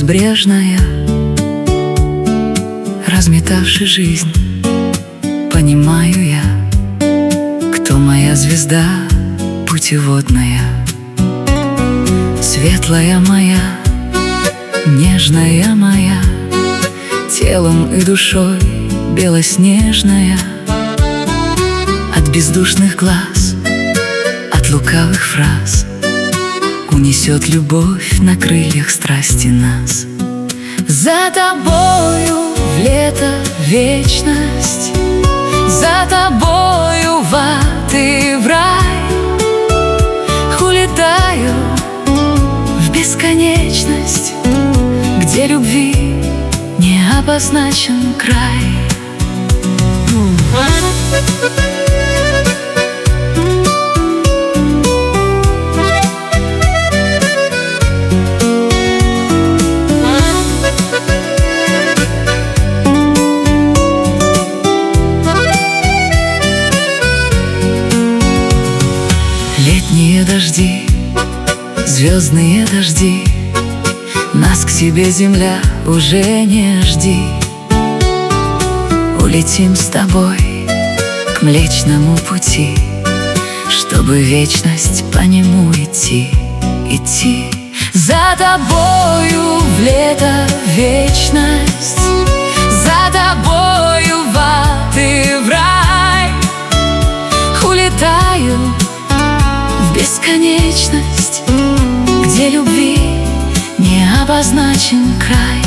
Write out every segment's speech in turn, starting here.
безбрежная, разметавши жизнь, понимаю я, кто моя звезда путеводная. Светлая моя, нежная моя, телом и душой белоснежная. От бездушных глаз, от лукавых фраз унесет любовь на крыльях страсти нас. За тобою в лето вечность, за тобою в ад и в рай. Улетаю в бесконечность, где любви не обозначен край. Летние дожди, звездные дожди, нас к себе, земля, уже не жди. Улетим с тобой к Млечному пути, чтобы вечность по нему идти, идти. За тобою в лето вечность, за тобою в ад и в рай. Улетаю в бесконечность, где любви не обозначен край.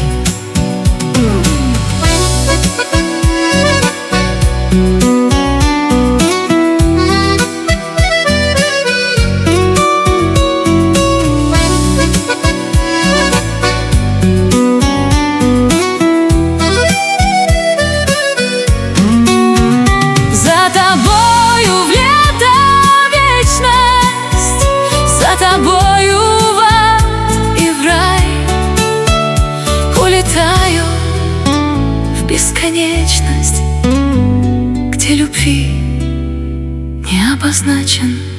За тобою в лето вечность, за тобою в ад и в рай. Улетаю в бесконечность, где любви не обозначен